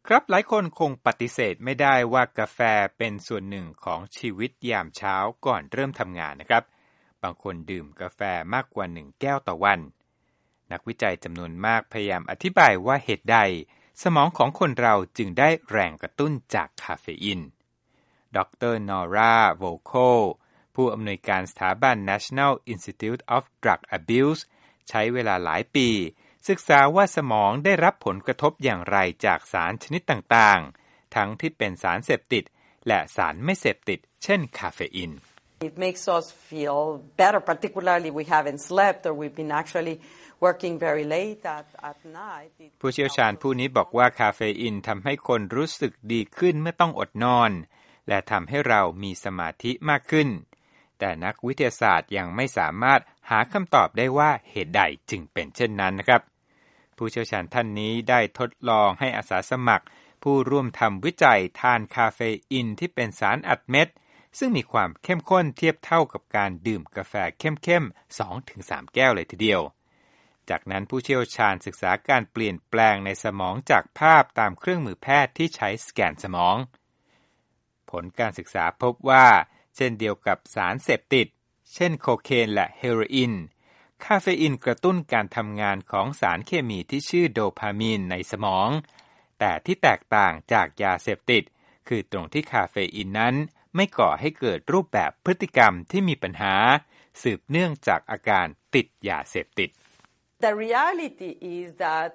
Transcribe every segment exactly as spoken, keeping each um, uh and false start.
ครับหลายคนคงปฏิเสธไม่ได้ว่ากาแฟเป็นส่วนหนึ่งของชีวิตยามเช้าก่อนเริ่มทำงานนะครับบางคนดื่มกาแฟมากกว่าหนึ่งแก้วต่อวันนักวิจัยจำนวนมากพยายามอธิบายว่าเหตุใดสมองของคนเราจึงได้แรงกระตุ้นจากคาเฟอีนดรนอร่าโวโคผู้อำนวยการสถาบัน National Institute of Drug Abuse ใช้เวลาหลายปีศึกษาว่าสมองได้รับผลกระทบอย่างไรจากสารชนิดต่างๆทั้งที่เป็นสารเสพติดและสารไม่เสพติดเช่นคาเฟอีน It makes us feel better, particularly we haven't slept or we've been actually working very late at, at night. ผู้เชี่ยวชาญผู้นี้บอกว่าคาเฟอีนทำให้คนรู้สึกดีขึ้นเมื่อต้องอดนอนและทำให้เรามีสมาธิมากขึ้นแต่นักวิทยาศาสตร์ยังไม่สามารถหาคำตอบได้ว่าเหตุใดจึงเป็นเช่นนั้นนะครับผู้เชี่ยวชาญท่านนี้ได้ทดลองให้อาสาสมัครผู้ร่วมทำวิจัยทานคาเฟอีนที่เป็นสารอัดเม็ดซึ่งมีความเข้มข้นเทียบเท่ากับการดื่มกาแฟเข้มๆ สองถึงสาม แก้วเลยทีเดียวจากนั้นผู้เชี่ยวชาญศึกษาการเปลี่ยนแปลงในสมองจากภาพตามเครื่องมือแพทย์ที่ใช้สแกนสมองผลการศึกษาพบว่าเช่นเดียวกับสารเสพติดเช่นโคเคนและเฮโรอีนคาเฟอีนกระตุ้นการทำงานของสารเคมีที่ชื่อโดพามีนในสมองแต่ที่แตกต่างจากยาเสพติดคือตรงที่คาเฟอีนนั้นไม่ก่อให้เกิดรูปแบบพฤติกรรมที่มีปัญหาสืบเนื่องจากอาการติดยาเสพติด The reality is that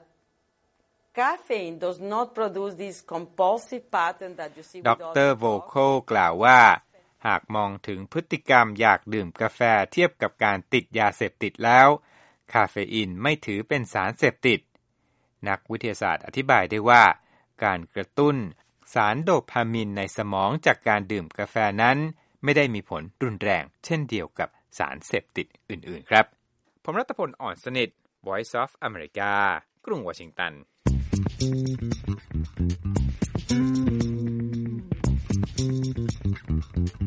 caffeine does not produce this compulsive pattern that you see with other drugs. ดรโวโคกล่าวว่าหากมองถึงพฤติกรรมอยากดื่มกาแฟเทียบกับการติดยาเสพติดแล้วคาเฟอีนไม่ถือเป็นสารเสพติดนักวิทยาศาสตร์อธิบายได้ว่าการกระตุ้นสารโดพามีนในสมองจากการดื่มกาแฟนั้นไม่ได้มีผลรุนแรงเช่นเดียวกับสารเสพติดอื่นๆครับผมรัตพลอ่อนสนิท Voice of America กรุงวอชิงตัน